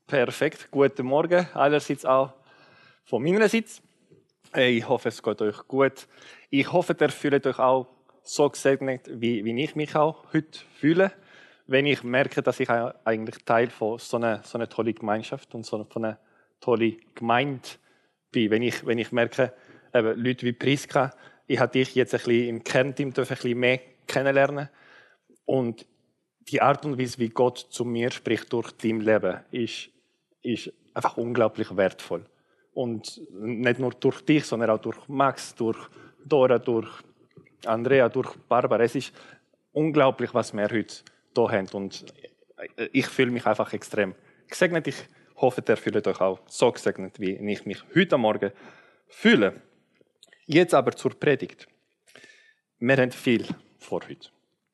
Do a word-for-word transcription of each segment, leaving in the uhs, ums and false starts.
Perfekt, guten Morgen. Allerseits auch von meiner Seite. Ich hoffe, es geht euch gut. Ich hoffe, ihr fühlt euch auch so gesegnet, wie, wie ich mich auch heute fühle, wenn ich merke, dass ich eigentlich Teil von so einer, so einer tollen Gemeinschaft und so von einer tollen Gemeinde bin. Wenn ich, wenn ich merke, eben, Leute wie Priska, ich habe dich jetzt ein bisschen im Kernteam ein bisschen mehr kennenlernen und die Art und Weise, wie Gott zu mir spricht durch dein Leben, ist, ist einfach unglaublich wertvoll. Und nicht nur durch dich, sondern auch durch Max, durch Dora, durch Andrea, durch Barbara. Es ist unglaublich, was wir heute hier haben. Und ich fühle mich einfach extrem gesegnet. Ich hoffe, ihr fühlt euch auch so gesegnet, wie ich mich heute Morgen fühle. Jetzt aber zur Predigt. Wir haben viel vor heute.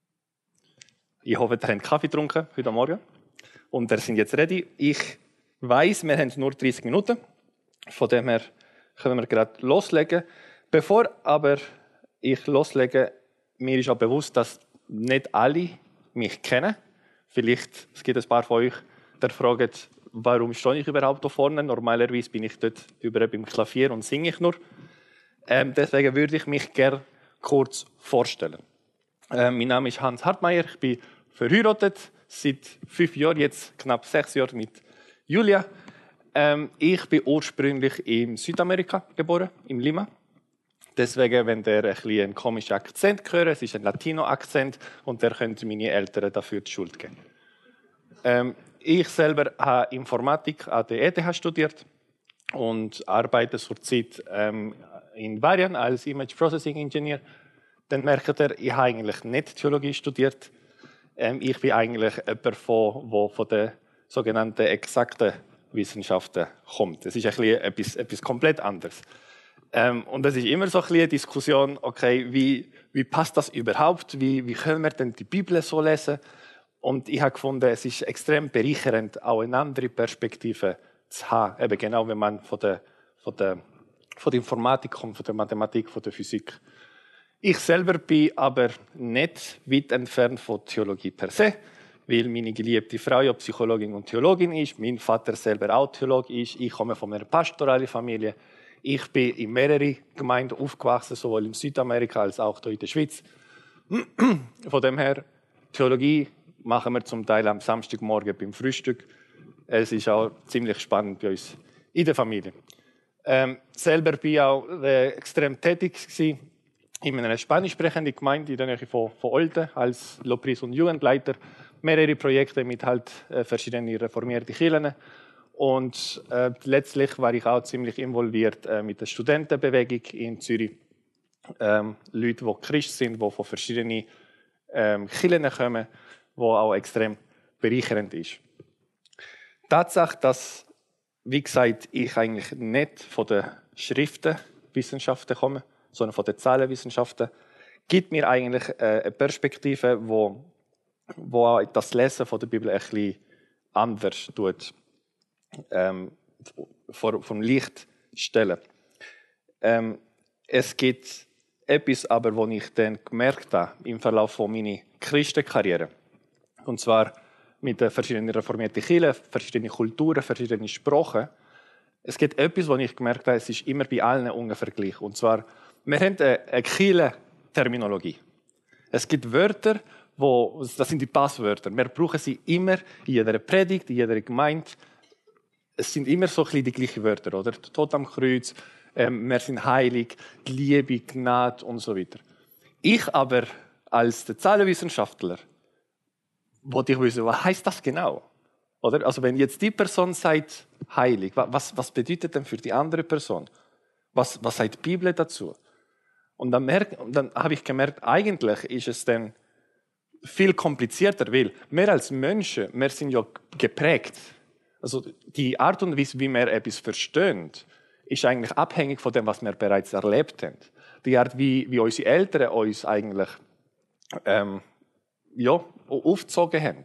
Ich hoffe, ihr habt Kaffee getrunken heute Morgen und ihr seid jetzt ready. Ich weiss, wir haben nur dreißig Minuten. Von dem her können wir gerade loslegen. Bevor aber ich loslege, mir ist auch bewusst, dass nicht alle mich kennen. Vielleicht es gibt ein paar von euch, die fragen, warum stehe ich überhaupt da vorne? Normalerweise bin ich dort über beim Klavier und singe ich nur. Ähm, deswegen würde ich mich gerne kurz vorstellen. Äh, mein Name ist Hans Hartmeier, ich bin verheiratet, seit fünf Jahren, jetzt knapp sechs Jahre mit Julia. Ähm, ich bin ursprünglich in Südamerika geboren, in Lima. Deswegen, wenn ihr ein bisschen einen komischen Akzent hört, es ist ein Latino-Akzent und der könnt meine Eltern dafür die Schuld geben. Ähm, ich selber habe Informatik an der E T H studiert und arbeite zurzeit ähm, in Varian als Image Processing Engineer. Dann merkt ihr, ich habe eigentlich nicht Theologie studiert. Ähm, ich bin eigentlich jemand, der von den sogenannten exakten Wissenschaften kommt. Das ist ein bisschen etwas, etwas komplett anderes. Ähm, und das ist immer so ein bisschen eine Diskussion, okay, wie, wie passt das überhaupt? Wie, wie können wir denn die Bibel so lesen? Und ich habe gefunden, es ist extrem bereichernd, auch eine andere Perspektive zu haben. Eben genau, wenn man von der, von der, von der Informatik kommt, von der Mathematik, von der Physik. Ich selber bin aber nicht weit entfernt von Theologie per se, weil meine geliebte Frau ja Psychologin und Theologin ist, mein Vater selber auch Theologe ist, ich komme von einer pastoralen Familie. Ich bin in mehreren Gemeinden aufgewachsen, sowohl in Südamerika als auch hier in der Schweiz. Von dem her, Theologie machen wir zum Teil am Samstagmorgen beim Frühstück. Es ist auch ziemlich spannend bei uns in der Familie. Ähm, selber bin ich auch äh, extrem tätig gewesen in einer spanisch sprechenden Gemeinde in der Nähe von, von Olten als Lobpreis- und Jugendleiter. Mehrere Projekte mit halt äh, verschiedenen reformierten Kirchen. Und äh, letztlich war ich auch ziemlich involviert äh, mit der Studentenbewegung in Zürich. Ähm, Leute, die Christ sind, die von verschiedenen ähm, Kirchen kommen, die auch extrem bereichernd ist. Die Tatsache, dass, wie gesagt, ich eigentlich nicht von den Schriftenwissenschaften komme, sondern von den Zahlenwissenschaften, gibt mir eigentlich äh, eine Perspektive, wo, wo das Lesen von der Bibel ein bisschen anders tut, ähm, vor, vom Licht stellen. Ähm, es gibt etwas, aber, was ich dann gemerkt habe im Verlauf von meiner Christenkarriere. Und zwar mit den verschiedenen reformierten Kirchen, verschiedenen Kulturen, verschiedenen Sprachen. Es gibt etwas, was ich gemerkt habe, es ist immer bei allen ungefähr gleich. Und zwar, wir haben eine Kirchen-Terminologie. Es gibt Wörter, wo, das sind die Passwörter. Wir brauchen sie immer in jeder Predigt, in jeder Gemeinde. Es sind immer so ein bisschen die gleichen Wörter, oder? Der Tod am Kreuz, ähm, wir sind heilig, die Liebe, Gnade und so weiter. Ich aber als der Zahlenwissenschaftler wollte ich wissen, was heißt das genau? Oder? Also wenn jetzt die Person sagt heilig, was, was bedeutet denn für die andere Person? Was, was sagt die Bibel dazu? Und dann, merk, und dann habe ich gemerkt, eigentlich ist es dann viel komplizierter, weil wir als Menschen, wir sind ja geprägt. Also die Art und Weise, wie wir etwas verstehen, ist eigentlich abhängig von dem, was wir bereits erlebt haben. Die Art, wie, wie unsere Eltern uns eigentlich ähm, ja, aufgezogen haben.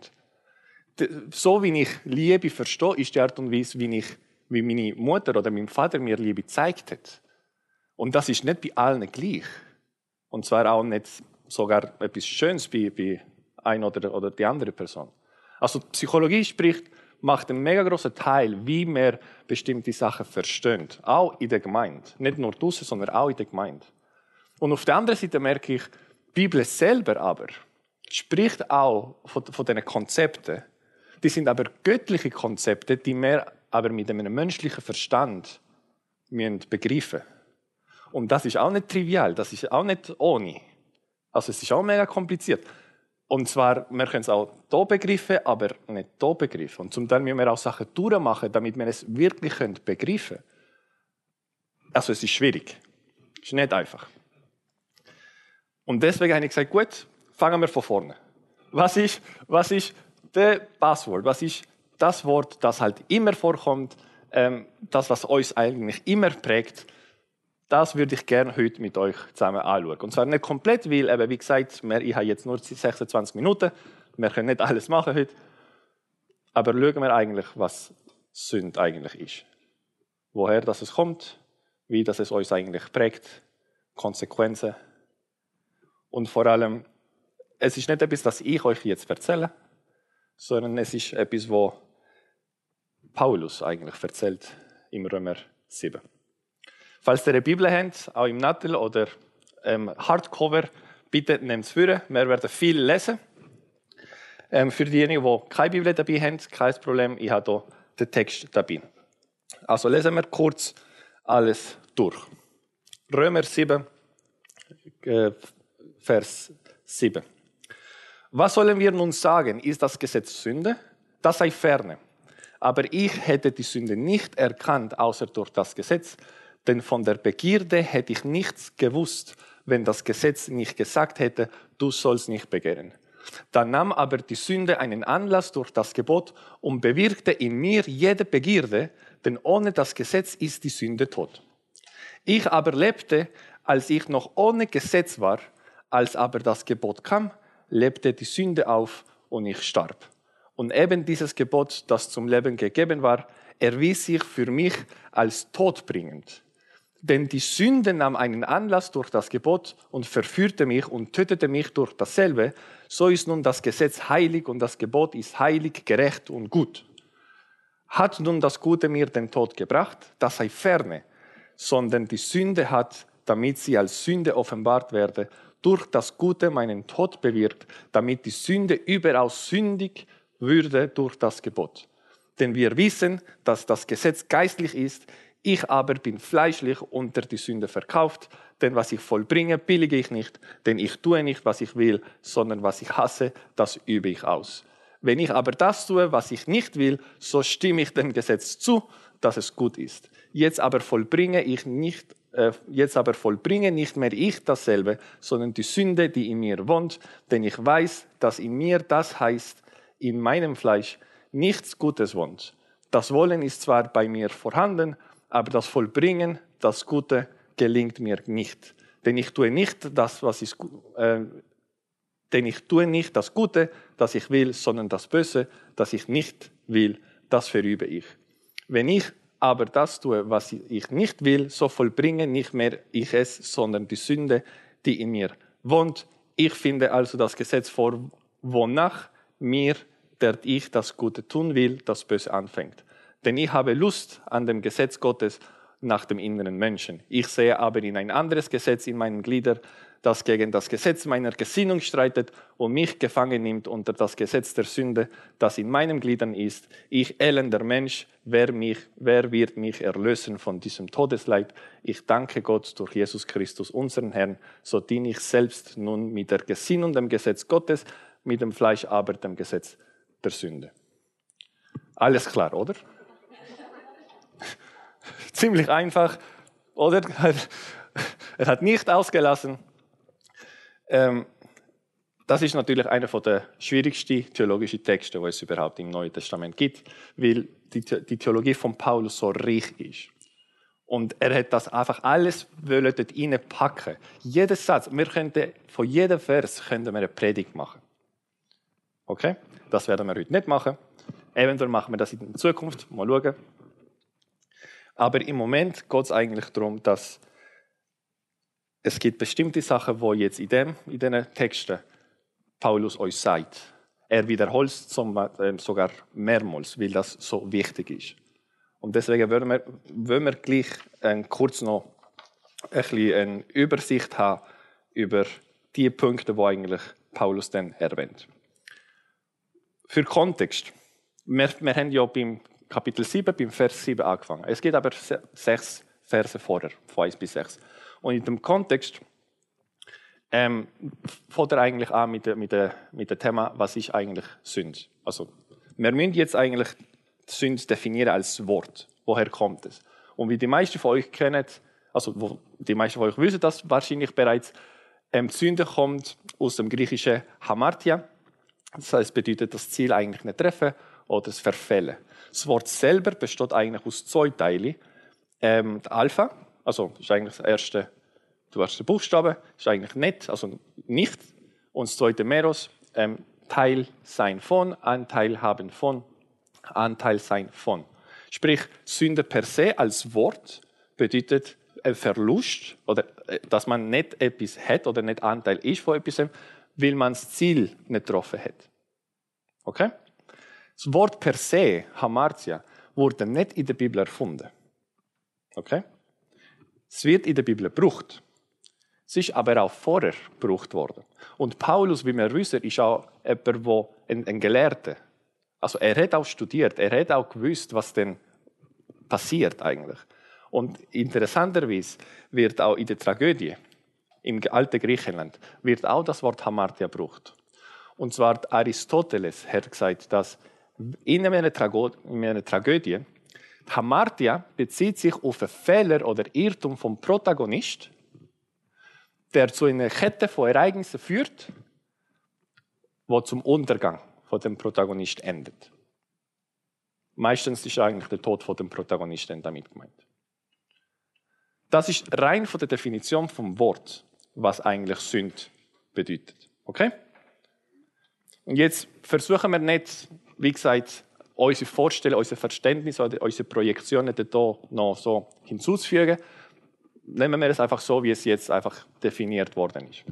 So wie ich Liebe verstehe, ist die Art und Weise, wie, ich, wie meine Mutter oder mein Vater mir Liebe gezeigt hat. Und das ist nicht bei allen gleich. Und zwar auch nicht sogar etwas Schönes bei, bei einer oder, oder die andere Person. Also Psychologie spricht, macht einen mega grossen Teil, wie wir bestimmte Sachen verstehen. Auch in der Gemeinde. Nicht nur draussen, sondern auch in der Gemeinde. Und auf der anderen Seite merke ich, die Bibel selber aber spricht auch von, von diesen Konzepten. Die sind aber göttliche Konzepte, die wir aber mit einem menschlichen Verstand begreifen müssen. Und das ist auch nicht trivial, das ist auch nicht ohne. Also es ist auch mega kompliziert. Und zwar, wir können es auch hier begreifen, aber nicht hier begreifen. Und zum Teil müssen wir auch Sachen durchmachen, damit wir es wirklich begreifen können. Also es ist schwierig. Es ist nicht einfach. Und deswegen habe ich gesagt, gut, fangen wir von vorne. Was ist, was ist das Passwort? Was ist das Wort, das halt immer vorkommt, ähm, das, was uns eigentlich immer prägt? Das würde ich gerne heute mit euch zusammen anschauen. Und zwar nicht komplett, weil, eben, wie gesagt, ich habe jetzt nur sechsundzwanzig Minuten. Wir können nicht alles machen heute. Aber schauen wir eigentlich, was Sünde eigentlich ist. Woher das es kommt, wie das es uns eigentlich prägt, Konsequenzen. Und vor allem, es ist nicht etwas, das ich euch jetzt erzähle, sondern es ist etwas, was Paulus eigentlich erzählt im Römer sieben. Falls ihr eine Bibel habt, auch im Nattel oder ähm, Hardcover, bitte nehmt es vor. Wir werden viel lesen. Ähm, für diejenigen, die keine Bibel dabei haben, kein Problem, ich habe hier den Text dabei. Also lesen wir kurz alles durch. Römer sieben, äh, Vers sieben. Was sollen wir nun sagen? Ist das Gesetz Sünde? Das sei ferne. Aber ich hätte die Sünde nicht erkannt, außer durch das Gesetz. Denn von der Begierde hätte ich nichts gewusst, wenn das Gesetz nicht gesagt hätte, du sollst nicht begehren. Dann nahm aber die Sünde einen Anlass durch das Gebot und bewirkte in mir jede Begierde, denn ohne das Gesetz ist die Sünde tot. Ich aber lebte, als ich noch ohne Gesetz war, als aber das Gebot kam, lebte die Sünde auf und ich starb. Und eben dieses Gebot, das zum Leben gegeben war, erwies sich für mich als todbringend. Denn die Sünde nahm einen Anlass durch das Gebot und verführte mich und tötete mich durch dasselbe. So ist nun das Gesetz heilig und das Gebot ist heilig, gerecht und gut. Hat nun das Gute mir den Tod gebracht? Das sei ferne, sondern die Sünde hat, damit sie als Sünde offenbart werde, durch das Gute meinen Tod bewirkt, damit die Sünde überaus sündig würde durch das Gebot. Denn wir wissen, dass das Gesetz geistlich ist, ich aber bin fleischlich unter die Sünde verkauft, denn was ich vollbringe, billige ich nicht, denn ich tue nicht, was ich will, sondern was ich hasse, das übe ich aus. Wenn ich aber das tue, was ich nicht will, so stimme ich dem Gesetz zu, dass es gut ist. Jetzt aber vollbringe ich nicht, äh, jetzt aber vollbringe nicht mehr ich dasselbe, sondern die Sünde, die in mir wohnt, denn ich weiß, dass in mir, das heißt, in meinem Fleisch, nichts Gutes wohnt. Das Wollen ist zwar bei mir vorhanden, aber das Vollbringen, das Gute, gelingt mir nicht. Denn ich tue nicht das, was ich, äh, denn ich tue nicht das Gute, das ich will, sondern das Böse, das ich nicht will, das verübe ich. Wenn ich aber das tue, was ich nicht will, so vollbringe nicht mehr ich es, sondern die Sünde, die in mir wohnt. Ich finde also das Gesetz vor, wonach mir, der ich das Gute tun will, das Böse anfängt. Denn ich habe Lust an dem Gesetz Gottes nach dem inneren Menschen. Ich sehe aber in ein anderes Gesetz in meinen Gliedern, das gegen das Gesetz meiner Gesinnung streitet und mich gefangen nimmt unter das Gesetz der Sünde, das in meinen Gliedern ist. Ich elender Mensch, wer, mich, wer wird mich erlösen von diesem Todesleib? Ich danke Gott durch Jesus Christus, unseren Herrn, so diene ich selbst nun mit der Gesinnung dem Gesetz Gottes, mit dem Fleisch aber dem Gesetz der Sünde. Alles klar, oder? Ziemlich einfach, oder? Er hat nicht ausgelassen. Ähm, das ist natürlich einer der schwierigsten theologischen Texte, die es überhaupt im Neuen Testament gibt, weil die, die Theologie von Paulus so reich ist. Und er hat das einfach alles wollen dort reinpacken. Jeder Satz, wir könnten, von jedem Vers könnten wir eine Predigt machen. Okay? Das werden wir heute nicht machen. Eventuell machen wir das in der Zukunft. Mal schauen. Aber im Moment geht es eigentlich darum, dass es gibt bestimmte Sachen, die jetzt in, dem, in diesen Texten Paulus euch sagt. Er wiederholt es sogar mehrmals, weil das so wichtig ist. Und deswegen wollen wir, wollen wir gleich äh, kurz noch ein bisschen eine Übersicht haben über die Punkte, die eigentlich Paulus dann erwähnt. Für Kontext. Wir, wir haben ja beim Kapitel sieben, beim Vers sieben angefangen. Es geht aber sechs Verse vorher, von eins bis sechs. Und in dem Kontext ähm, fängt er eigentlich an mit dem mit der, mit dem Thema, was ist eigentlich Sünde. Also, wir müssen jetzt eigentlich Sünde definieren als Wort. Woher kommt es? Und wie die meisten von euch kennen, also wo die meisten von euch wissen das wahrscheinlich bereits, ähm, die Sünde kommt aus dem griechischen Hamartia. Das heißt, bedeutet das Ziel eigentlich nicht treffen oder das Verfehlen. Das Wort selber besteht eigentlich aus zwei Teilen. Ähm, Alpha, also ist eigentlich das erste, der erste Buchstabe, ist eigentlich nicht, also nicht. Und das zweite Meros, ähm, Teil sein von, Anteil haben von, Anteil sein von. Sprich, Sünde per se als Wort bedeutet ein Verlust, oder dass man nicht etwas hat oder nicht Anteil ist von etwas, weil man das Ziel nicht getroffen hat. Okay? Das Wort per se, Hamartia, wurde nicht in der Bibel erfunden. Okay? Es wird in der Bibel gebraucht. Es ist aber auch vorher gebraucht worden. Und Paulus, wie wir wissen, ist auch jemand, der ein, ein Gelehrter. Also er hat auch studiert, er hat auch gewusst, was denn passiert eigentlich. Und interessanterweise wird auch in der Tragödie, im alten Griechenland, wird auch das Wort Hamartia gebraucht. Und zwar Aristoteles hat gesagt, dass in einer, Trago- in einer Tragödie Hamartia bezieht sich auf einen Fehler oder Irrtum vom Protagonist, der zu einer Kette von Ereignissen führt, die zum Untergang von dem Protagonist endet. Meistens ist eigentlich der Tod von dem Protagonisten damit gemeint. Das ist rein von der Definition vom Wort, was eigentlich Sünde bedeutet. Okay? Und jetzt versuchen wir nicht, wie gesagt, unsere Vorstellung, unser Verständnis oder unsere Projektionen hier noch so hinzuzufügen. Nehmen wir es einfach so, wie es jetzt einfach definiert worden ist.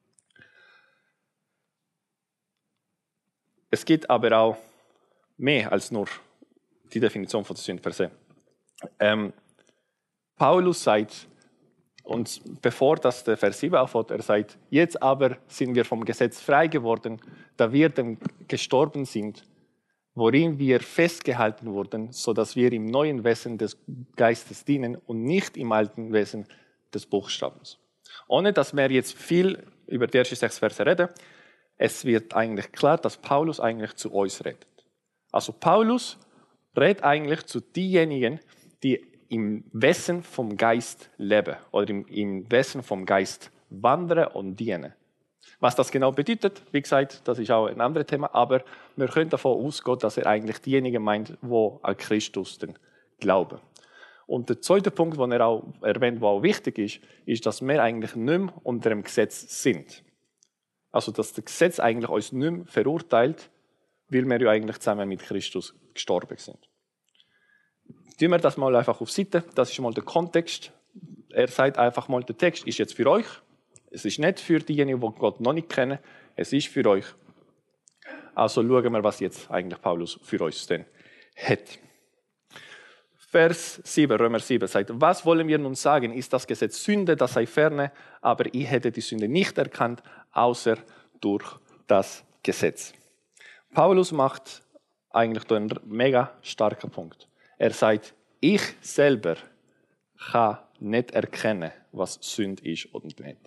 Es gibt aber auch mehr als nur die Definition von der Sünde per se. Ähm, Paulus sagt, und bevor das der Vers sieben aufhört, er sagt, jetzt aber sind wir vom Gesetz frei geworden, da wir dem gestorben sind, worin wir festgehalten wurden, sodass wir im neuen Wesen des Geistes dienen und nicht im alten Wesen des Buchstabens. Ohne dass wir jetzt viel über die ersten sechs Verse reden, es wird eigentlich klar, dass Paulus eigentlich zu uns redet. Also Paulus redet eigentlich zu denjenigen, die im Wesen vom Geist leben oder im, im Wesen vom Geist wandern und dienen. Was das genau bedeutet, wie gesagt, das ist auch ein anderes Thema, aber wir können davon ausgehen, dass er eigentlich diejenigen meint, die an Christus glauben. Und der zweite Punkt, den er auch erwähnt, der auch wichtig ist, ist, dass wir eigentlich nicht mehr unter dem Gesetz sind. Also, dass das Gesetz eigentlich uns nicht mehr verurteilt, weil wir ja eigentlich zusammen mit Christus gestorben sind. Tun wir das mal einfach auf Seite. Das ist mal der Kontext. Er sagt einfach mal, der Text ist jetzt für euch. Es ist nicht für diejenigen, die Gott noch nicht kennen. Es ist für euch. Also schauen wir, was jetzt eigentlich Paulus für uns denn hat. Vers sieben, Römer sieben sagt, was wollen wir nun sagen? Ist das Gesetz Sünde, das sei ferne, aber ich hätte die Sünde nicht erkannt, außer durch das Gesetz. Paulus macht eigentlich da einen mega starken Punkt. Er sagt, ich selber kann nicht erkennen, was Sünde ist oder nicht.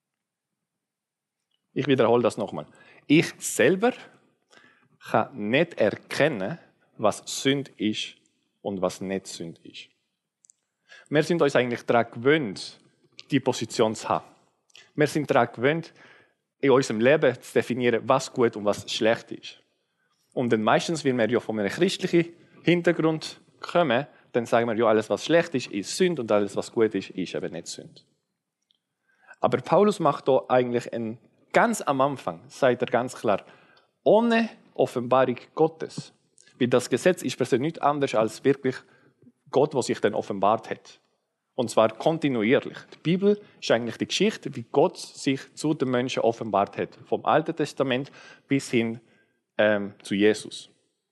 Ich wiederhole das nochmal. Ich selber kann nicht erkennen, was Sünde ist und was nicht Sünde ist. Wir sind uns eigentlich daran gewöhnt, die Position zu haben. Wir sind daran gewöhnt, in unserem Leben zu definieren, was gut und was schlecht ist. Und dann meistens, weil wir ja von einem christlichen Hintergrund kommen, dann sagen wir, ja, alles, was schlecht ist, ist Sünde und alles, was gut ist, ist eben nicht Sünde. Aber Paulus macht da eigentlich ein, ganz am Anfang, sagt er ganz klar, ohne Offenbarung Gottes. Weil das Gesetz ist per se nichts anderes als wirklich Gott, der sich dann offenbart hat. Und zwar kontinuierlich. Die Bibel ist eigentlich die Geschichte, wie Gott sich zu den Menschen offenbart hat. Vom Alten Testament bis hin ähm, zu Jesus.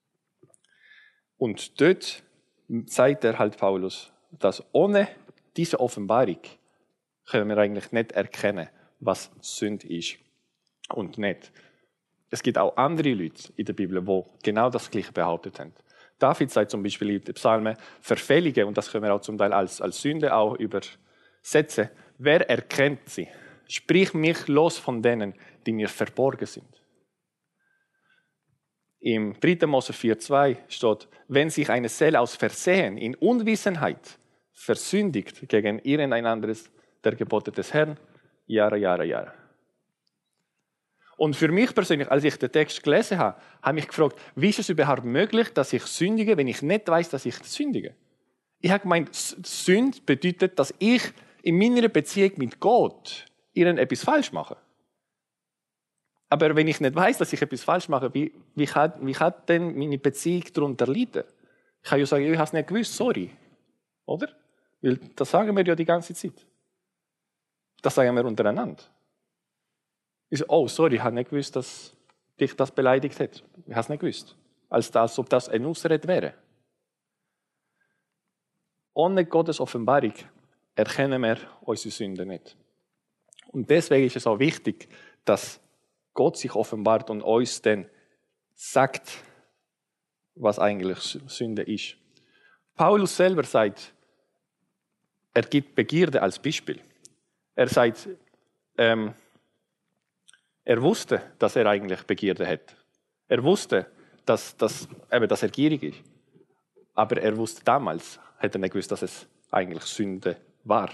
Und dort sagt er halt Paulus, dass ohne diese Offenbarung können wir eigentlich nicht erkennen, was Sünde ist und nicht. Es gibt auch andere Leute in der Bibel, die genau das Gleiche behauptet haben. David sagt zum Beispiel in den Psalmen, Verfehlige, und das können wir auch zum Teil als, als Sünde auch übersetzen, wer erkennt sie? Sprich mich los von denen, die mir verborgen sind. Im dritten Mose vier zwei steht, wenn sich eine Seele aus Versehen in Unwissenheit versündigt gegen irgendein anderes der Gebote des Herrn, Jahre, Jahre, Jahre. Und für mich persönlich, als ich den Text gelesen habe, habe ich mich gefragt, wie ist es überhaupt möglich, dass ich sündige, wenn ich nicht weiß, dass ich sündige? Ich habe gemeint, Sünde bedeutet, dass ich in meiner Beziehung mit Gott irgendetwas falsch mache. Aber wenn ich nicht weiß, dass ich etwas falsch mache, wie, wie, kann, wie kann denn meine Beziehung darunter leiden? Ich kann ja sagen, ich habe es nicht gewusst, sorry. Oder? Weil das sagen wir ja die ganze Zeit. Das sagen wir untereinander. Ich so, oh, sorry, ich habe nicht gewusst, dass dich das beleidigt hat. Ich habe es nicht gewusst. Als, das, als ob das eine Ausrede wäre. Ohne Gottes Offenbarung erkennen wir unsere Sünden nicht. Und deswegen ist es auch wichtig, dass Gott sich offenbart und uns dann sagt, was eigentlich Sünde ist. Paulus selber sagt, er gibt Begierde als Beispiel. Er sagt, ähm, er wusste, dass er eigentlich Begierde hat. Er wusste, dass, dass, eben, dass er gierig ist. Aber er wusste damals, hat er nicht gewusst, dass es eigentlich Sünde war.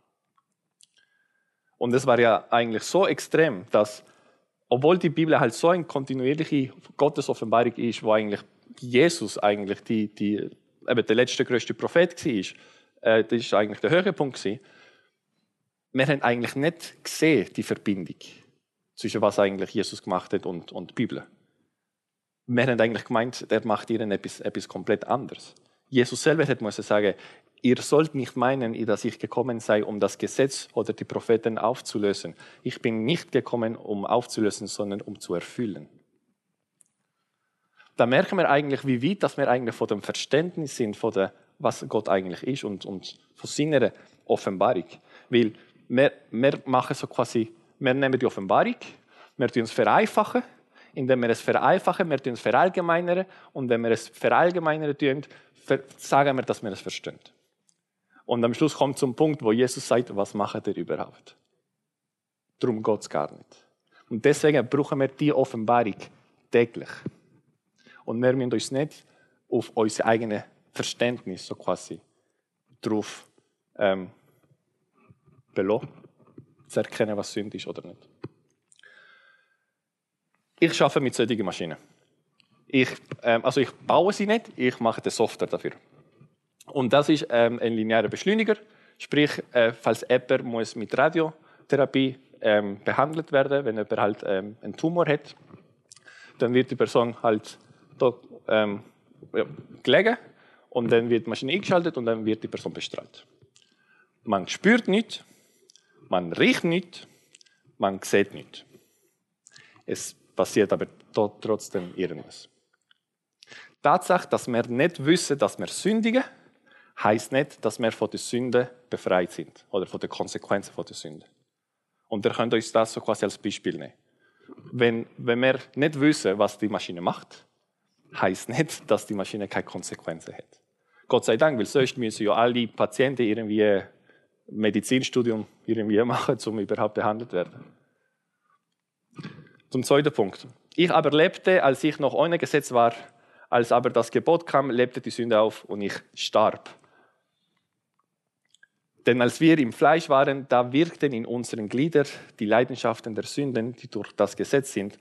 Und es war ja eigentlich so extrem, dass, obwohl die Bibel halt so eine kontinuierliche Gottesoffenbarung ist, wo eigentlich Jesus eigentlich die, die, eben der letzte größte Prophet war, äh, das war eigentlich der Höhepunkt gewesen. Wir haben eigentlich nicht gesehen, die Verbindung zwischen was eigentlich Jesus gemacht hat und, und die Bibel. Wir haben eigentlich gemeint, er macht ihnen etwas, etwas komplett anderes. Jesus selber hat muss sagen, ihr sollt nicht meinen, dass ich gekommen sei, um das Gesetz oder die Propheten aufzulösen. Ich bin nicht gekommen, um aufzulösen, sondern um zu erfüllen. Da merken wir eigentlich, wie weit dass wir eigentlich von dem Verständnis sind, von der, was Gott eigentlich ist und, und von seiner Offenbarung. Weil wir, wir machen so quasi, wir nehmen die Offenbarung, wir tun es vereinfachen, indem wir es vereinfachen, wir tun es verallgemeinern und wenn wir es verallgemeinern tun, sagen wir, dass wir es verstehen. Und am Schluss kommt zum Punkt, wo Jesus sagt, was macht ihr überhaupt? Darum geht es gar nicht. Und deswegen brauchen wir die Offenbarung täglich. Und wir müssen uns nicht auf unser eigenes Verständnis so quasi drauf ähm, belassen, zu erkennen, was Sünde ist oder nicht. Ich arbeite mit solchen Maschinen. Ich, ähm, also ich baue sie nicht, ich mache die Software dafür. Und das ist ähm, ein linearer Beschleuniger, sprich, äh, falls jemand muss mit Radiotherapie ähm, behandelt werden, wenn jemand halt ähm, einen Tumor hat, dann wird die Person halt dort ähm, ja, gelegen und dann wird die Maschine eingeschaltet und dann wird die Person bestrahlt. Man spürt nichts, man riecht nichts, man sieht nichts. Es passiert aber trotzdem irgendwas. Die Tatsache, dass wir nicht wissen, dass wir sündigen, heisst nicht, dass wir von der Sünde befreit sind oder von den Konsequenzen von der Sünde. Und ihr könnt uns das so quasi als Beispiel nehmen. Wenn, wenn wir nicht wissen, was die Maschine macht, heisst nicht, dass die Maschine keine Konsequenzen hat. Gott sei Dank, weil sonst müssen ja alle Patienten irgendwie ein Medizinstudium irgendwie machen, um überhaupt behandelt zu werden. Zum zweiten Punkt. Ich aber lebte, als ich noch ohne Gesetz war, als aber das Gebot kam, lebte die Sünde auf und ich starb. Denn als wir im Fleisch waren, da wirkten in unseren Gliedern die Leidenschaften der Sünden, die durch das Gesetz sind,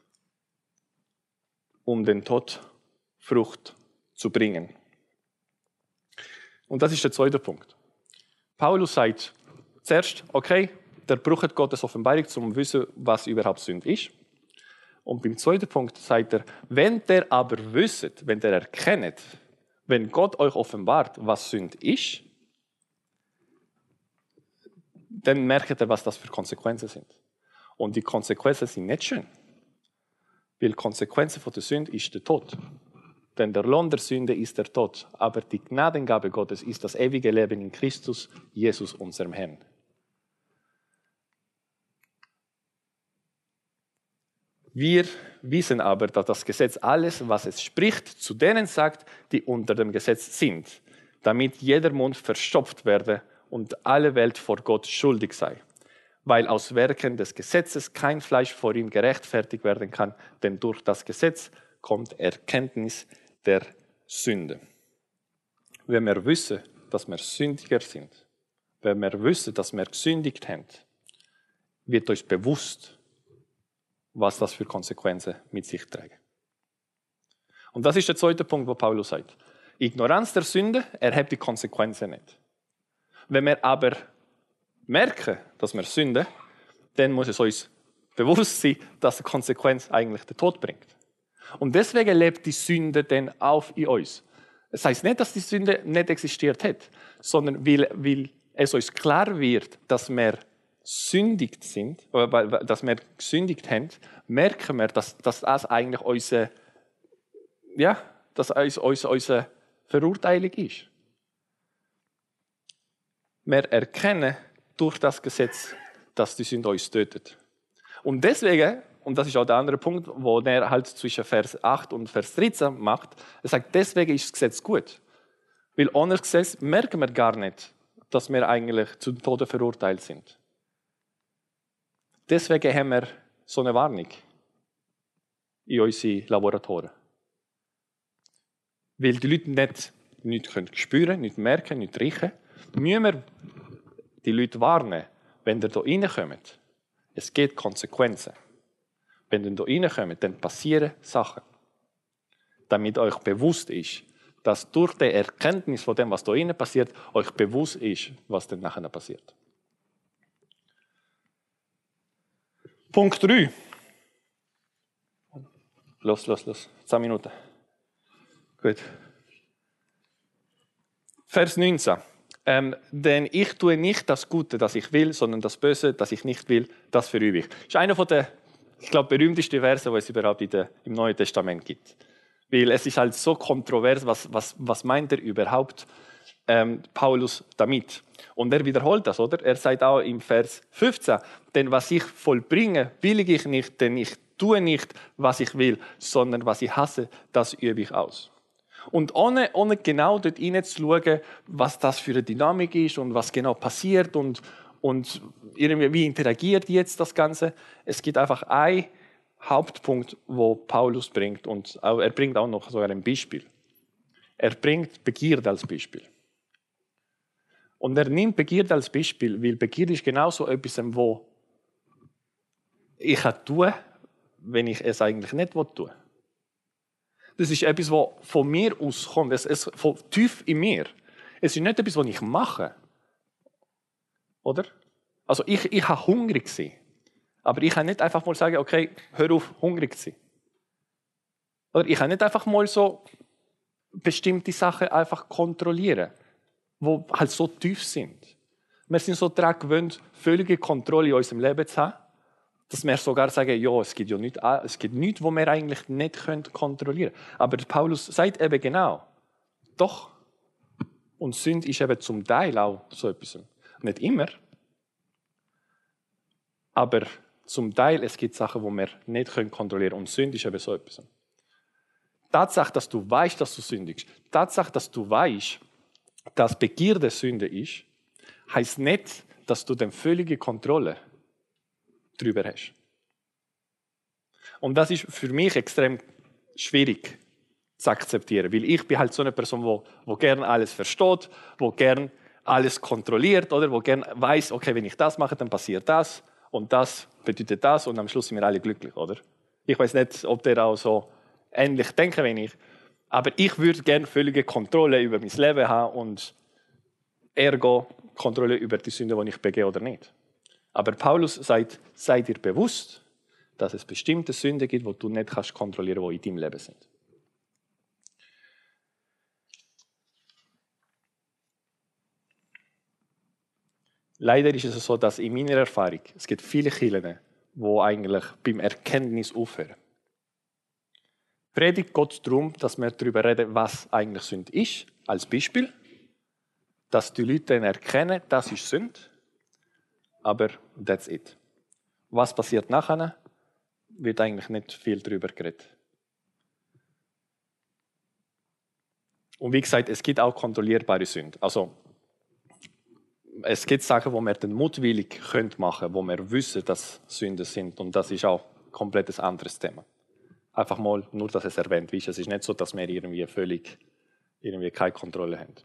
um den Tod Frucht zu bringen. Und das ist der zweite Punkt. Paulus sagt zuerst, okay, der braucht Gottes Offenbarung, um zu wissen, was überhaupt Sünde ist. Und beim zweiten Punkt sagt er, wenn der aber wisset, wenn der erkennt, wenn Gott euch offenbart, was Sünde ist, dann merkt ihr, was das für Konsequenzen sind. Und die Konsequenzen sind nicht schön. Weil die Konsequenz von der Sünde ist der Tod. Denn der Lohn der Sünde ist der Tod. Aber die Gnadengabe Gottes ist das ewige Leben in Christus, Jesus, unserem Herrn. Wir wissen aber, dass das Gesetz alles, was es spricht, zu denen sagt, die unter dem Gesetz sind, damit jeder Mund verstopft werde und alle Welt vor Gott schuldig sei. Weil aus Werken des Gesetzes kein Fleisch vor ihm gerechtfertigt werden kann, denn durch das Gesetz kommt Erkenntnis der Sünde. Wenn wir wissen, dass wir Sündiger sind, wenn wir wissen, dass wir gesündigt haben, wird uns bewusst, was das für Konsequenzen mit sich trägt. Und das ist der zweite Punkt, wo Paulus sagt. Ignoranz der Sünde erhebt die Konsequenzen nicht. Wenn wir aber merken, dass wir Sünde, dann muss es uns bewusst sein, dass die Konsequenz eigentlich den Tod bringt. Und deswegen lebt die Sünde dann auf in uns. Das heißt nicht, dass die Sünde nicht existiert hat, sondern weil, weil es uns klar wird, dass wir sündigt sind, oder dass wir gesündigt haben, merken wir, dass, dass das eigentlich unsere, ja, dass uns, uns, unsere Verurteilung ist. Wir erkennen durch das Gesetz, dass die Sünde uns tötet. Und deswegen, und das ist auch der andere Punkt, wo er halt zwischen Vers acht und Vers dreizehn macht, er sagt, deswegen ist das Gesetz gut. Weil ohne das Gesetz merken wir gar nicht, dass wir eigentlich zum Tode verurteilt sind. Deswegen haben wir so eine Warnung in unseren Laboratorien. Weil die Leute nicht, nicht spüren können, nicht merken, nicht riechen, müssen wir die Leute warnen, wenn ihr hier reinkommt. Es gibt Konsequenzen. Wenn ihr hier reinkommt, dann passieren Sachen. Damit euch bewusst ist, dass durch die Erkenntnis von dem, was hier innen passiert, euch bewusst ist, was dann nachher passiert. Punkt drei. Los, los, los. Zehn Minuten. Gut. Vers neunzehn. Ähm, denn ich tue nicht das Gute, das ich will, sondern das Böse, das ich nicht will, das verübe ich. Das ist einer der, ich glaube, berühmtesten Verse, die es überhaupt in der, im Neuen Testament gibt. Weil es ist halt so kontrovers, was, was, was meint er überhaupt, ähm, Paulus damit? Und er wiederholt das, oder? Er sagt auch im Vers fünfzehn, denn was ich vollbringe, will ich nicht, denn ich tue nicht, was ich will, sondern was ich hasse, das übe ich aus. Und ohne, ohne genau dort hineinzuschauen, was das für eine Dynamik ist und was genau passiert und, und irgendwie, wie interagiert jetzt das Ganze. Es gibt einfach einen Hauptpunkt, wo Paulus bringt, und er bringt auch noch sogar ein Beispiel. Er bringt Begierde als Beispiel. Und er nimmt Begierde als Beispiel, weil Begierde ist genauso etwas, wo ich tue, wenn ich es eigentlich nicht tun will. Das ist etwas, das von mir auskommt, es ist von tief in mir. Es ist nicht etwas, was ich mache. Oder? Also ich, ich habe hungrig sein. Aber ich kann nicht einfach mal sagen, okay, hör auf, hungrig zu sein. Oder ich kann nicht einfach mal so bestimmte Sachen einfach kontrollieren, die halt so tief sind. Wir sind so daran gewöhnt, völlige Kontrolle in unserem Leben zu haben, dass wir sogar sagen, ja, es gibt ja nichts, es gibt nichts, was wir eigentlich nicht kontrollieren können. Aber Paulus sagt eben genau, doch. Und Sünde ist eben zum Teil auch so etwas. Nicht immer. Aber zum Teil, es gibt Sachen, die wir nicht kontrollieren können. Und Sünde ist eben so etwas. Die Tatsache, dass du weißt, dass du sündigst, die Tatsache, dass du weißt, dass Begierde Sünde ist, heisst nicht, dass du dann völlige Kontrolle darüber hast. Und das ist für mich extrem schwierig zu akzeptieren, weil ich bin halt so eine Person, wo, wo gerne alles versteht, wo gerne alles kontrolliert, oder wo gerne weiß, okay, wenn ich das mache, dann passiert das und das bedeutet das und am Schluss sind wir alle glücklich, oder? Ich weiß nicht, ob der auch so ähnlich denken wie ich, aber ich würde gerne völlige Kontrolle über mein Leben haben und ergo Kontrolle über die Sünde, die ich begehe oder nicht. Aber Paulus sagt, sei dir bewusst, dass es bestimmte Sünden gibt, die du nicht kannst kontrollieren kannst, die in deinem Leben sind. Leider ist es so, dass in meiner Erfahrung, es gibt viele Kirchen, die eigentlich beim Erkenntnis aufhören. Predigt geht darum, dass wir darüber reden, was eigentlich Sünde ist, als Beispiel. Dass die Leute dann erkennen, das ist Sünde. Aber that's it. Was passiert nachher? Wird eigentlich nicht viel darüber geredet. Und wie gesagt, es gibt auch kontrollierbare Sünden. Also, es gibt Sachen, wo wir dann mutwillig machen können, wo wir wissen, dass Sünden sind. Und das ist auch ein komplett anderes Thema. Einfach mal, nur dass es erwähnt wird. Es ist nicht so, dass wir irgendwie völlig irgendwie keine Kontrolle haben.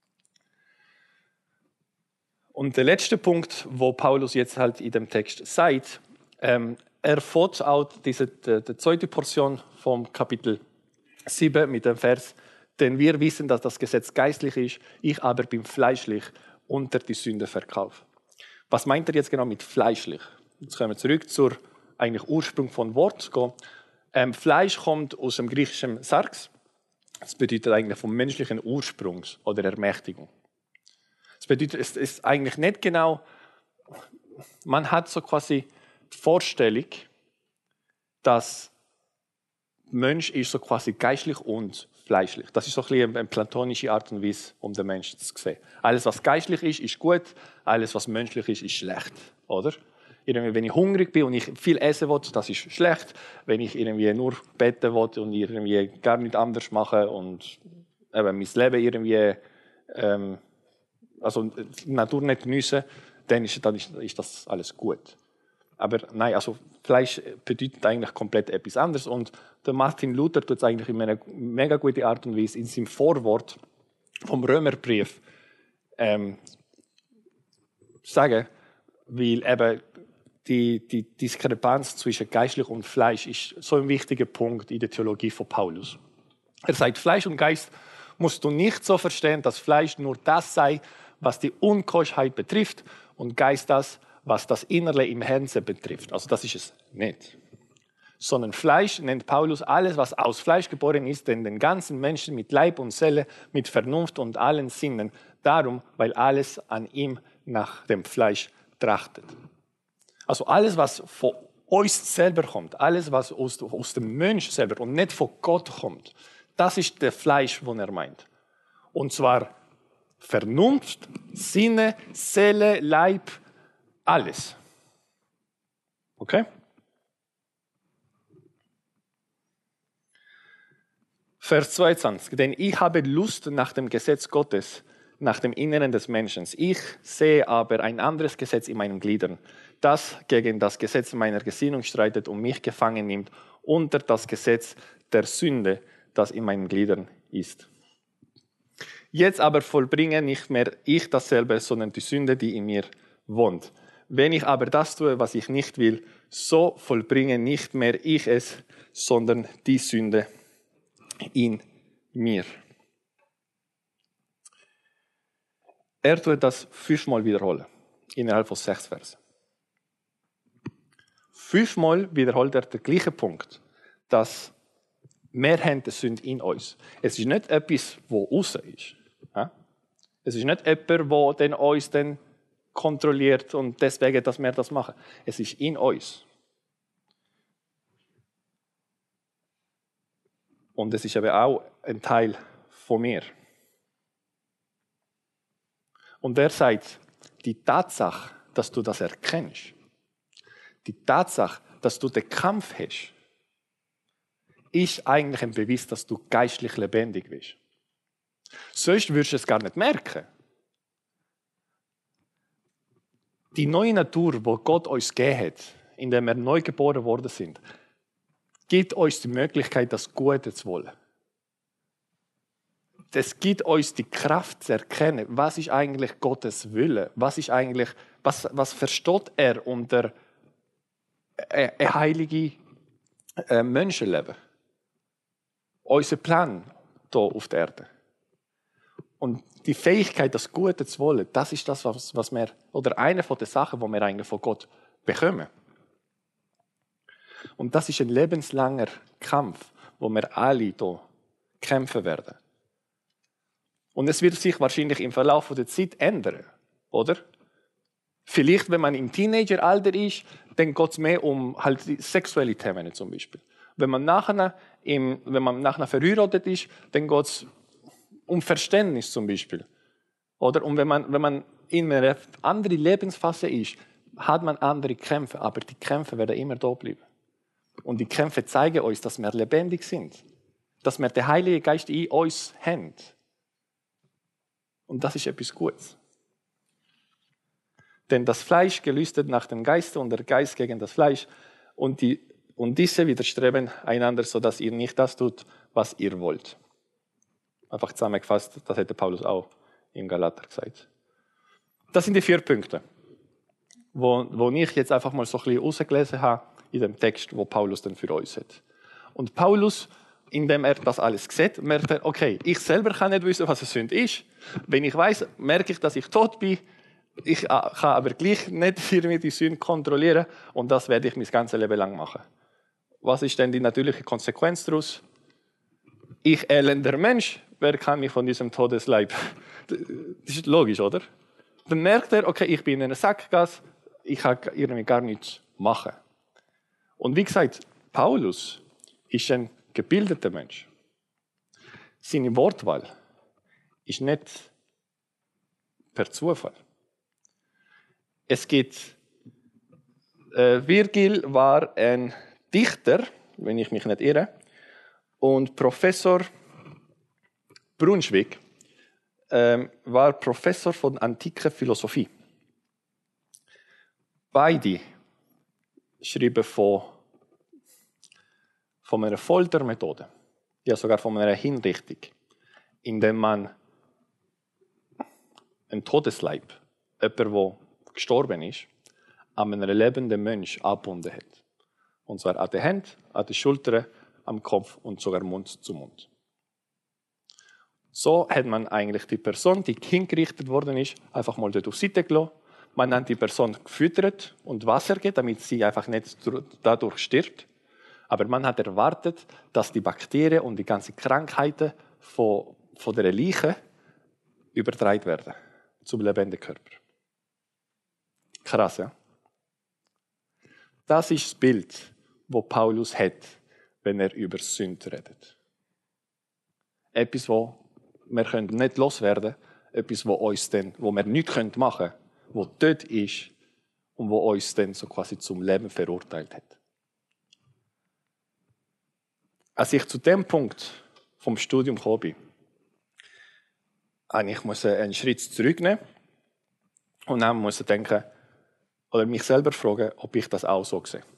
Und der letzte Punkt, wo Paulus jetzt halt in dem Text sagt, ähm, er fährt auch diese, die, die zweite Portion vom Kapitel sieben mit dem Vers, denn wir wissen, dass das Gesetz geistlich ist, ich aber bin fleischlich unter die Sünde verkauft. Was meint er jetzt genau mit fleischlich? Jetzt kommen wir zurück zur eigentlich Ursprung von Wort. Ähm, Fleisch kommt aus dem griechischen Sarx. Das bedeutet eigentlich vom menschlichen Ursprungs oder Ermächtigung. Das bedeutet, es ist eigentlich nicht genau, man hat so quasi die Vorstellung, dass Mensch ist so quasi geistlich und fleischlich. Das ist so ein bisschen eine platonische Art und Weise, um den Menschen zu sehen. Alles, was geistlich ist, ist gut. Alles, was menschlich ist, ist schlecht. Oder? Irgendwie, wenn ich hungrig bin und ich viel essen will, das ist schlecht. Wenn ich irgendwie nur beten will und irgendwie gar nichts anderes mache und eben mein Leben irgendwie, ähm, also die Natur nicht geniessen, dann ist, dann ist, ist das alles gut. Aber nein, also Fleisch bedeutet eigentlich komplett etwas anderes. Und der Martin Luther tut es eigentlich in einer mega guten Art und Weise in seinem Vorwort vom Römerbrief ähm, sagen, weil eben die, die Diskrepanz zwischen geistlich und Fleisch ist so ein wichtiger Punkt in der Theologie von Paulus. Er sagt, Fleisch und Geist musst du nicht so verstehen, dass Fleisch nur das sei, was die Unkeuschheit betrifft und Geist das, was das Innerle im Herzen betrifft. Also das ist es nicht. Sondern Fleisch nennt Paulus alles, was aus Fleisch geboren ist, denn den ganzen Menschen mit Leib und Seele, mit Vernunft und allen Sinnen. Darum, weil alles an ihm nach dem Fleisch trachtet. Also alles, was von uns selber kommt, alles, was aus, aus dem Mensch selber und nicht von Gott kommt, das ist der Fleisch, den er meint. Und zwar Vernunft, Sinne, Seele, Leib, alles. Okay? Vers zweiundzwanzig. Denn ich habe Lust nach dem Gesetz Gottes, nach dem Inneren des Menschen. Ich sehe aber ein anderes Gesetz in meinen Gliedern, das gegen das Gesetz meiner Gesinnung streitet und mich gefangen nimmt unter das Gesetz der Sünde, das in meinen Gliedern ist. Jetzt aber vollbringe nicht mehr ich dasselbe, sondern die Sünde, die in mir wohnt. Wenn ich aber das tue, was ich nicht will, so vollbringe nicht mehr ich es, sondern die Sünde in mir. Er tut das fünfmal wiederholen, innerhalb von sechs Versen. Fünfmal wiederholt er den gleichen Punkt, dass wir haben die Sünde in uns. Es ist nicht etwas, das außen ist. Es ist nicht jemand, der uns dann kontrolliert und deswegen, dass wir das machen. Es ist in uns. Und es ist eben auch ein Teil von mir. Und er sagt, die Tatsache, dass du das erkennst, die Tatsache, dass du den Kampf hast, ist eigentlich ein Beweis, dass du geistlich lebendig bist. Sonst würdest du es gar nicht merken. Die neue Natur, die Gott uns gegeben hat, in der wir neu geboren worden sind, gibt uns die Möglichkeit, das Gute zu wollen. Es gibt uns die Kraft zu erkennen, was ist eigentlich Gottes Wille, was ist eigentlich, was, was versteht er unter ein, ein heiliges äh, Menschenleben. Unser Plan hier auf der Erde. Und die Fähigkeit, das Gute zu wollen, das ist das, was, was wir, oder eine von den Sachen, die wir eigentlich von Gott bekommen. Und das ist ein lebenslanger Kampf, wo wir alle hier kämpfen werden. Und es wird sich wahrscheinlich im Verlauf der Zeit ändern, oder? Vielleicht, wenn man im Teenageralter ist, dann geht es mehr um halt sexuelle Themen zum Beispiel. Wenn man nachher im, wenn man nachher verheiratet ist, dann geht es um Verständnis zum Beispiel. Oder? Und wenn man, wenn man in einer anderen Lebensphase ist, hat man andere Kämpfe, aber die Kämpfe werden immer da bleiben. Und die Kämpfe zeigen uns, dass wir lebendig sind. Dass wir den Heiligen Geist in uns haben. Und das ist etwas Gutes. Denn das Fleisch gelüstet nach dem Geiste und der Geist gegen das Fleisch. Und, die, und diese widerstreben einander, sodass ihr nicht das tut, was ihr wollt. Einfach zusammengefasst, das hätte Paulus auch im Galater gesagt. Das sind die vier Punkte, wo, wo ich jetzt einfach mal so ein bisschen rausgelesen habe in dem Text, wo Paulus dann für uns hat. Und Paulus, indem er das alles sieht, merkt er, okay, ich selber kann nicht wissen, was eine Sünde ist. Wenn ich weiß, merke ich, dass ich tot bin. Ich kann aber gleich nicht irgendwie die Sünde kontrollieren und das werde ich mein ganzes Leben lang machen. Was ist denn die natürliche Konsequenz daraus? Ich elender Mensch, wer kann mich von diesem Todesleib? Das ist logisch, oder? Dann merkt er, okay, ich bin in einer Sackgasse, ich kann irgendwie gar nichts machen. Und wie gesagt, Paulus ist ein gebildeter Mensch. Seine Wortwahl ist nicht per Zufall. Es gibt, äh, Virgil war ein Dichter, wenn ich mich nicht irre, und Professor Brunschwig äh, war Professor von antiker Philosophie. Beide schreiben von, von einer Foltermethode, ja sogar von einer Hinrichtung, indem man einen Todesleib, jemand, der gestorben ist, an einem lebenden Mensch abgebunden hat. Und zwar an den Händen, an den Schultern, am Kopf und sogar Mund zu Mund. So hat man eigentlich die Person, die hingerichtet worden ist, einfach mal dort auf die Seite gelassen. Man hat die Person gefüttert und Wasser gegeben, damit sie einfach nicht dadurch stirbt. Aber man hat erwartet, dass die Bakterien und die ganzen Krankheiten von, von der Leiche übertragen werden zum lebenden Körper. Krass, ja? Das ist das Bild, das Paulus hat, wenn er über Sünde redet. Etwas, das wir nicht loswerden können, etwas, wo uns dann, wo wir nichts machen können, wo dort ist und wo uns dann so quasi zum Leben verurteilt hat. Als ich zu dem Punkt vom Studium gekommen bin, ich musste einen Schritt zurücknehmen und dann musste ich denken, oder mich selber fragen, ob ich das auch so sehe.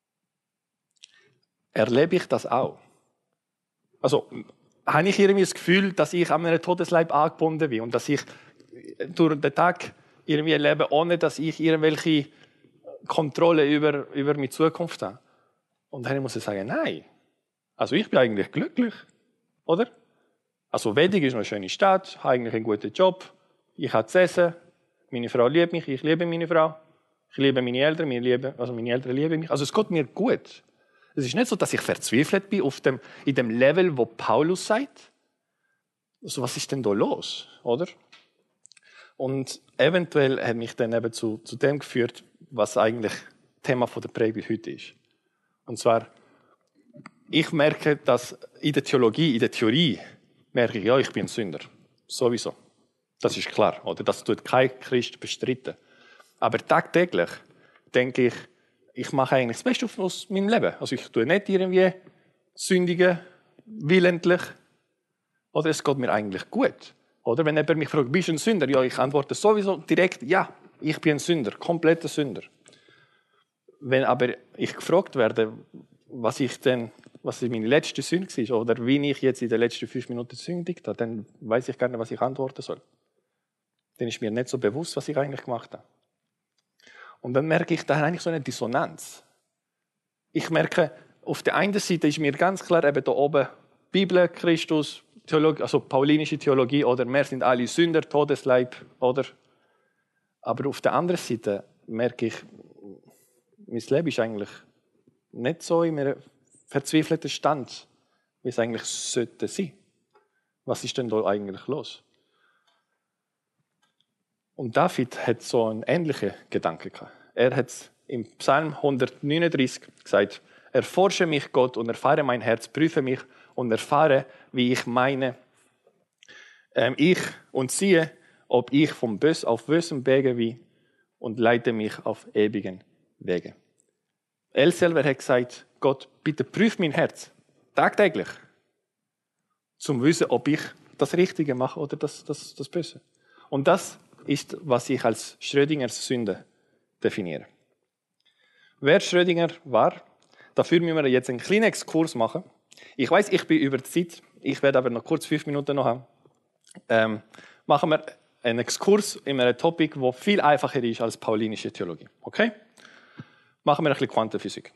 Erlebe ich das auch? Also, habe ich irgendwie das Gefühl, dass ich an einem Todesleib angebunden bin und dass ich durch den Tag irgendwie lebe, ohne dass ich irgendwelche Kontrolle über, über meine Zukunft habe? Und dann muss ich sagen, nein. Also ich bin eigentlich glücklich, oder? Also Wedding ist noch eine schöne Stadt, habe eigentlich einen guten Job, ich habe zu essen, meine Frau liebt mich, ich liebe meine Frau, ich liebe meine Eltern, meine lieben, also meine Eltern lieben mich. Also es geht mir gut. Es ist nicht so, dass ich verzweifelt bin auf dem, in dem Level, wo Paulus sagt. Also was ist denn da los, oder? Und eventuell hat mich dann eben zu, zu dem geführt, was eigentlich Thema von der Predigt heute ist. Und zwar, ich merke, dass in der Theologie, in der Theorie, merke ich, ja, ich bin ein Sünder. Sowieso. Das ist klar, oder? Das tut kein Christ bestreiten. Aber tagtäglich denke ich, ich mache eigentlich das Beste aus meinem Leben. Also ich tue nicht irgendwie sündigen, willentlich. Oder es geht mir eigentlich gut. Oder wenn jemand mich fragt, bist du ein Sünder? Ja, ich antworte sowieso direkt, ja, ich bin ein Sünder, kompletter Sünder. Wenn aber ich gefragt werde, was ich denn, was meine letzte Sünde war, oder wie ich jetzt in den letzten fünf Minuten sündigt habe, dann weiß ich gar nicht, was ich antworten soll. Dann ist mir nicht so bewusst, was ich eigentlich gemacht habe. Und dann merke ich, da ist eigentlich so eine Dissonanz. Ich merke, auf der einen Seite ist mir ganz klar eben da oben Bibel, Christus, Theologie, also paulinische Theologie, oder wir sind alle Sünder, Todesleib, oder? Aber auf der anderen Seite merke ich, mein Leben ist eigentlich nicht so in einem verzweifelten Stand, wie es eigentlich sollte sein. Was ist denn da eigentlich los? Und David hat so einen ähnlichen Gedanken gehabt. Er hat im Psalm hundertneununddreißig gesagt, Erforsche mich, Gott, und erfahre mein Herz, prüfe mich und erfahre, wie ich meine, ähm, ich und siehe, ob ich vom Bös auf bösem Wege bin und leite mich auf ewigen Wege. Er selber hat gesagt, Gott, bitte prüf mein Herz, tagtäglich, zum wissen, ob ich das Richtige mache oder das, das, das Böse. Und das ist, was ich als Schrödingers Sünde definiere. Wer Schrödinger war, dafür müssen wir jetzt einen kleinen Exkurs machen. Ich weiß, ich bin über die Zeit, ich werde aber noch kurz fünf Minuten noch haben. Ähm, machen wir einen Exkurs in einem Topic, das viel einfacher ist als paulinische Theologie. Okay? Machen wir ein bisschen Quantenphysik.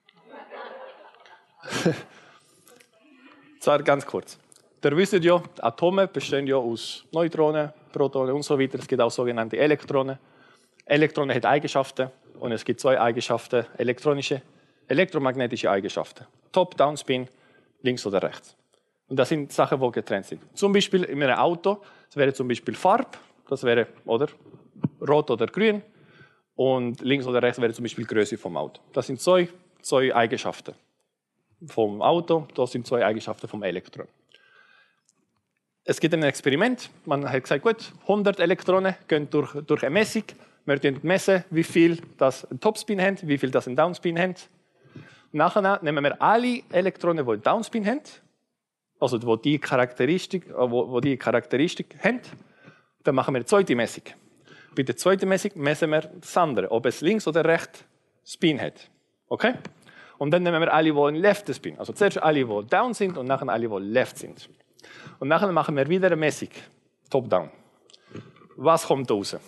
Zwar ganz kurz. Ihr wisst ja, Atome bestehen ja aus Neutronen, Protonen und so weiter. Es gibt auch sogenannte Elektronen. Elektronen haben Eigenschaften und es gibt zwei Eigenschaften, elektronische, elektromagnetische Eigenschaften. Top, Downspin, links oder rechts. Und das sind Sachen, die getrennt sind. Zum Beispiel in einem Auto, das wäre zum Beispiel Farbe, das wäre oder rot oder grün. Und links oder rechts wäre zum Beispiel Größe vom Auto. Das sind zwei, zwei Eigenschaften vom Auto, das sind zwei Eigenschaften vom Elektron. Es gibt ein Experiment, man hat gesagt, gut, hundert Elektronen gehen durch, durch eine Messung. Wir messen, wie viel das ein Topspin haben, wie viel das ein Downspin haben. Nachher nehmen wir alle Elektronen, die einen Downspin haben, also wo die Charakteristik, wo, wo die Charakteristik haben, dann machen wir eine zweite Messung. Bei der zweiten Messung messen wir das andere, ob es links oder rechts Spin hat. Okay? Und dann nehmen wir alle, die einen Left Spin, also zuerst alle, die Down sind und nachher alle, die Left sind. Und nachher machen wir wieder eine Messung, Top-Down. Was kommt da raus?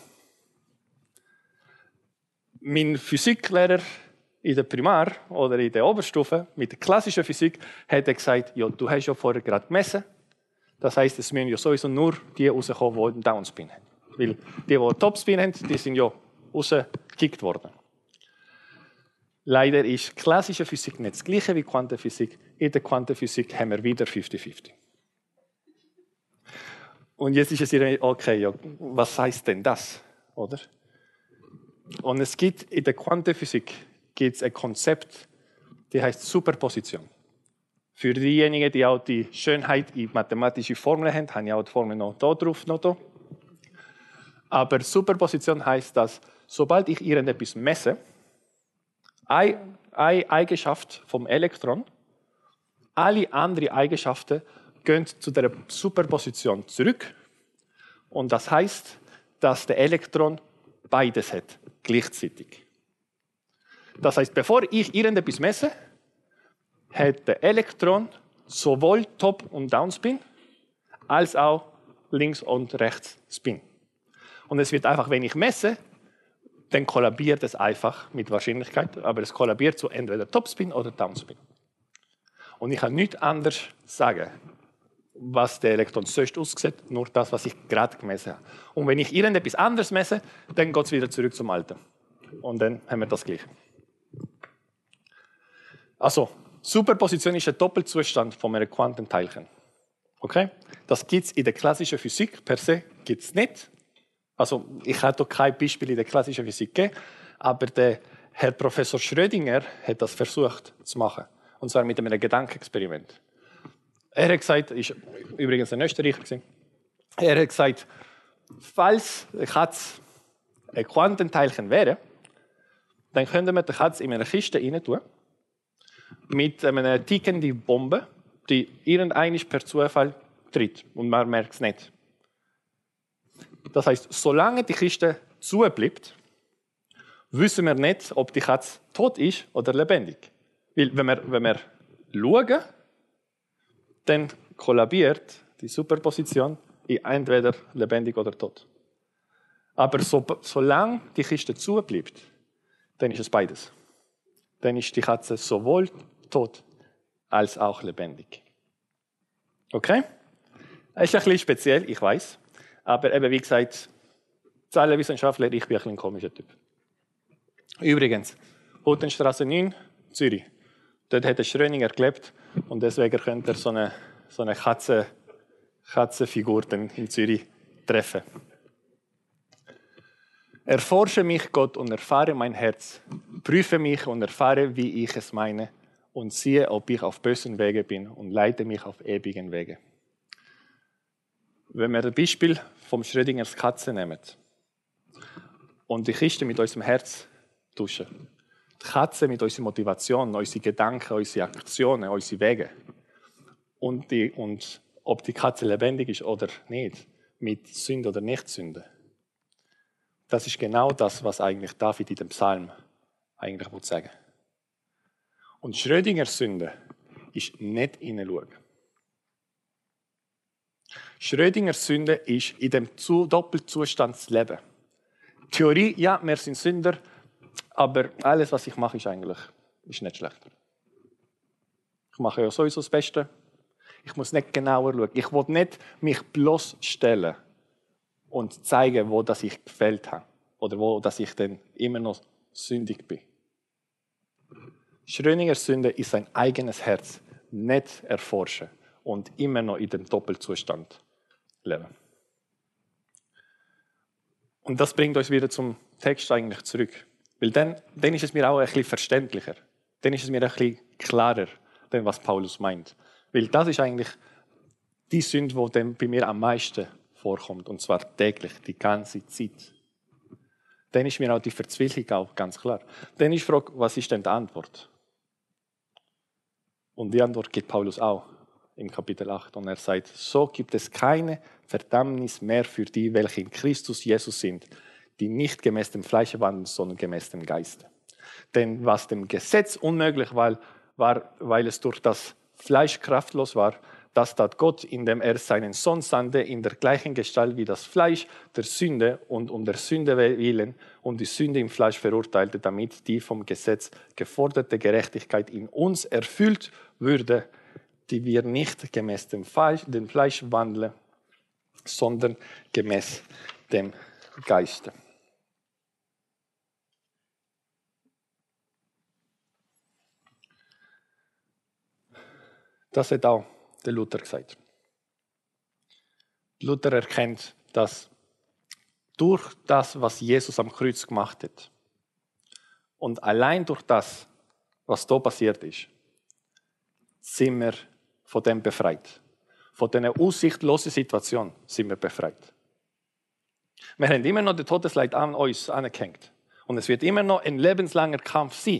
Mein Physiklehrer in der Primar oder in der Oberstufe mit der klassischen Physik hat gesagt, ja, du hast ja vorher gerade gemessen. Das heisst, es müssen ja sowieso nur die rauskommen, die einen Downspin haben. Weil die, die einen Topspin haben, die sind ja rausgekickt worden. Leider ist klassische Physik nicht das Gleiche wie Quantenphysik. In der Quantenphysik haben wir wieder fünfzig fünfzig. Und jetzt ist es ihr, okay, ja, was heißt denn das? Oder? Und es gibt in der Quantenphysik gibt's ein Konzept, das heißt Superposition. Für diejenigen, die auch die Schönheit in mathematische Formeln haben, habe ich auch die Formel noch da drauf. Noch da. Aber Superposition heißt, dass sobald ich irgendetwas messe, eine Eigenschaft vom Elektron, alle anderen Eigenschaften gehen zu der Superposition zurück. Und das heißt, dass der Elektron beides hat, gleichzeitig. Das heißt, bevor ich irgendetwas messe, hat der Elektron sowohl Top- und Downspin, als auch links und rechts Spin. Und es wird einfach, wenn ich messe, dann kollabiert es einfach mit Wahrscheinlichkeit, aber es kollabiert zu entweder Topspin oder Downspin. Und ich kann nichts anderes sagen, was der Elektron sonst aussieht, nur das, was ich gerade gemessen habe. Und wenn ich irgendetwas anderes messe, dann geht es wieder zurück zum Alten. Und dann haben wir das Gleiche. Also, Superposition ist ein Doppelzustand von einem Quantenteilchen. Okay? Das gibt es in der klassischen Physik per se gibt's nicht. Also, ich habe hier kein Beispiel in der klassischen Physik gegeben, aber der Herr Professor Schrödinger hat das versucht zu machen. Und zwar mit einem Gedankenexperiment. Er hat gesagt, ist übrigens ein Österreicher, er hat gesagt, falls eine Katze ein Quantenteilchen wäre, dann könnte man die Katze in eine Kiste rein tun, mit einer tickenden Bombe, die irgendeiner per Zufall tritt und man merkt es nicht. Das heisst, solange die Kiste zubleibt, wissen wir nicht, ob die Katze tot ist oder lebendig. Weil wenn wir, wenn wir schauen, dann kollabiert die Superposition in entweder lebendig oder tot. Aber so, solange die Kiste zubleibt, dann ist es beides. Dann ist die Katze sowohl tot als auch lebendig. Okay? Das ist ein bisschen speziell, ich weiß. Aber eben, wie gesagt, Zahlenwissenschaftler, ich bin ein, ein komischer Typ. Übrigens, Huttenstraße neun, Zürich. Dort hat der Schrödinger gelebt und deswegen könnt ihr so eine, so eine Katze, Katzenfigur in Zürich treffen. Erforsche mich, Gott, und erfahre mein Herz. Prüfe mich und erfahre, wie ich es meine. und siehe, ob ich auf bösen Wege bin und leite mich auf ewigen Wege. Wenn wir das Beispiel vom Schrödingers Katze nehmen und die Kiste mit unserem Herz tauschen, die Katze mit unserer Motivation, unseren Gedanken, unsere Aktionen, unsere Wege und, die, und ob die Katze lebendig ist oder nicht, mit Sünde oder Nicht-Sünde. Das ist genau das, was eigentlich David in dem Psalm eigentlich sagen will. Und Schrödingers Sünde ist nicht hineinschauen. Schrödingers Sünde ist in dem Doppelzustand zu leben. Theorie, ja, wir sind Sünder, aber alles, was ich mache, ist eigentlich ist nicht schlecht. Ich mache ja sowieso das Beste. Ich muss nicht genauer schauen. Ich will nicht mich bloßstellen und zeigen, wo das ich gefällt habe. Oder wo dass ich dann immer noch sündig bin. Schrödingers Sünde ist sein eigenes Herz nicht erforschen und immer noch in dem Doppelzustand leben. Und das bringt uns wieder zum Text eigentlich zurück. Weil dann, dann ist es mir auch ein bisschen verständlicher. Dann ist es mir ein bisschen klarer, denn was Paulus meint. Weil das ist eigentlich die Sünde, die dann bei mir am meisten vorkommt. Und zwar täglich, die ganze Zeit. Dann ist mir auch die Verzweiflung auch ganz klar. Dann ist die Frage, was ist denn die Antwort? Und die Antwort gibt Paulus auch im Kapitel acht. Und er sagt, so gibt es keine Verdammnis mehr für die, welche in Christus Jesus sind, die nicht gemäß dem Fleische wandeln, sondern gemäß dem Geiste. Denn was dem Gesetz unmöglich war, war, weil es durch das Fleisch kraftlos war, das tat Gott, indem er seinen Sohn sandte, in der gleichen Gestalt wie das Fleisch der Sünde und um der Sünde willen und die Sünde im Fleisch verurteilte, damit die vom Gesetz geforderte Gerechtigkeit in uns erfüllt würde, die wir nicht gemäß dem Fleisch, dem Fleisch wandeln, sondern gemäß dem Geiste. Das hat auch der Luther gesagt. Luther erkennt, dass durch das, was Jesus am Kreuz gemacht hat und allein durch das, was da passiert ist, sind wir von dem befreit. Von dieser aussichtlosen Situation sind wir befreit. Wir haben immer noch den Todesleid an uns angehängt. Und es wird immer noch ein lebenslanger Kampf sein.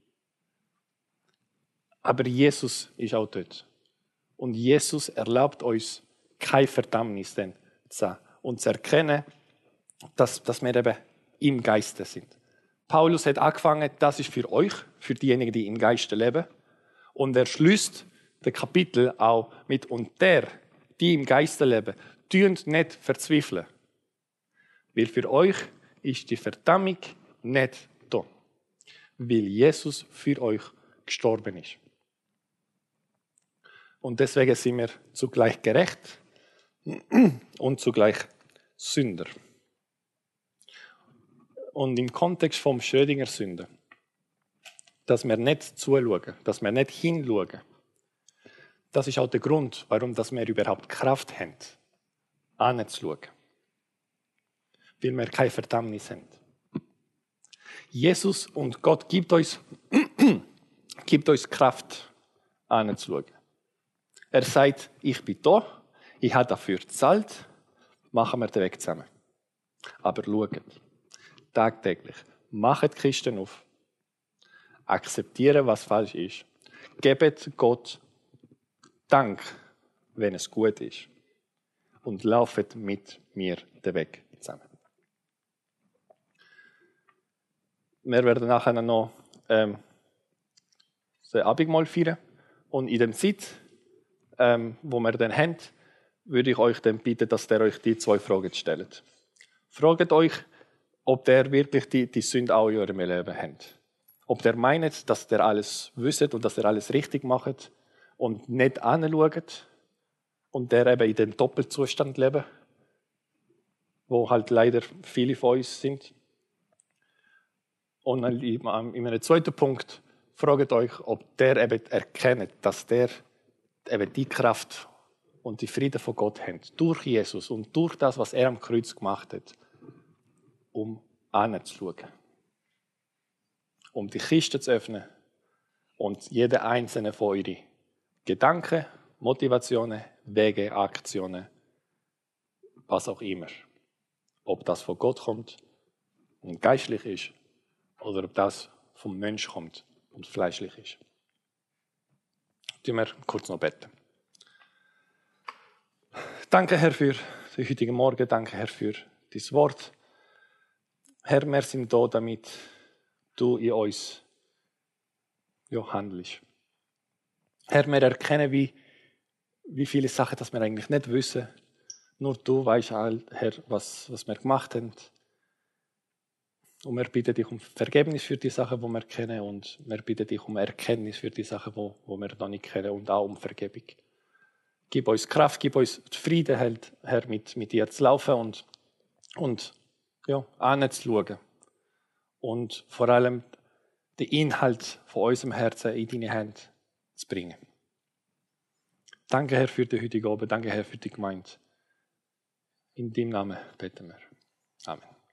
Aber Jesus ist auch tot. Und Jesus erlaubt uns, keine Verdammnis denn zu haben. Und zu erkennen, dass, dass wir eben im Geiste sind. Paulus hat angefangen, das ist für euch, für diejenigen, die im Geiste leben. Und er schließt das Kapitel auch mit, und der, die im Geiste leben, tünt nicht verzweifeln. Weil für euch ist die Verdammung nicht da. Weil Jesus für euch gestorben ist. Und deswegen sind wir zugleich gerecht und zugleich Sünder. Und im Kontext vom Schrödinger Sünde, dass wir nicht zuschauen, dass wir nicht hinschauen, das ist auch der Grund, warum wir überhaupt Kraft haben, anzuschauen. Weil wir keine Verdammnis haben. Jesus und Gott gibt uns, gibt uns Kraft, anzuschauen. Er sagt, ich bin da, ich habe dafür gezahlt, machen wir den Weg zusammen. Aber schaut, tagtäglich, macht die Kisten auf, akzeptieren, was falsch ist, gebt Gott Dank, wenn es gut ist, und lauft mit mir den Weg zusammen. Wir werden nachher noch ähm, das Abendmahl feiern und in der Zeit, ähm, wo wir dann haben, würde ich euch dann bitten, dass ihr euch die zwei Fragen stellt. Fragt euch, ob ihr wirklich die, die Sünde auch in eurem Leben habt. Ob ihr meint, dass ihr alles wisst und dass ihr alles richtig macht und nicht anschaut und der eben in dem Doppelzustand leben, wo halt leider viele von uns sind. Und in einem zweiten Punkt fragt euch, ob der eben erkennt, dass der eben die Kraft und die Frieden von Gott hat, durch Jesus und durch das, was er am Kreuz gemacht hat, um anzuschauen. Um die Kiste zu öffnen Und jeder einzelne von euren Gedanken, Motivationen, Wege, Aktionen, was auch immer. Ob das von Gott kommt und geistlich ist oder ob das vom Mensch kommt und fleischlich ist. Tun wir kurz noch beten. Danke, Herr, für den heutigen Morgen. Danke, Herr, für dein Wort. Herr, wir sind da, damit du in uns ja, handelst. Herr, wir erkennen, wie, wie viele Sachen, dass wir eigentlich nicht wissen. Nur du weißt, Herr, was, was wir gemacht haben. Und wir bitten dich um Vergebnis für die Sachen, die wir kennen. Und wir bitten dich um Erkenntnis für die Sachen, die, die wir noch nicht kennen. Und auch um Vergebung. Gib uns Kraft, gib uns Frieden, Herr, mit, mit dir zu laufen und, und ja, anzuschauen. Und vor allem den Inhalt von unserem Herzen in deine Hände zu bringen. Danke, Herr, für die heutige Abend. Danke, Herr, für die Gemeinde. In deinem Namen beten wir. Amen.